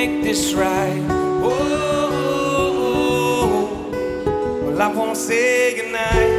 make this right. Whoa, well, I won't say goodnight.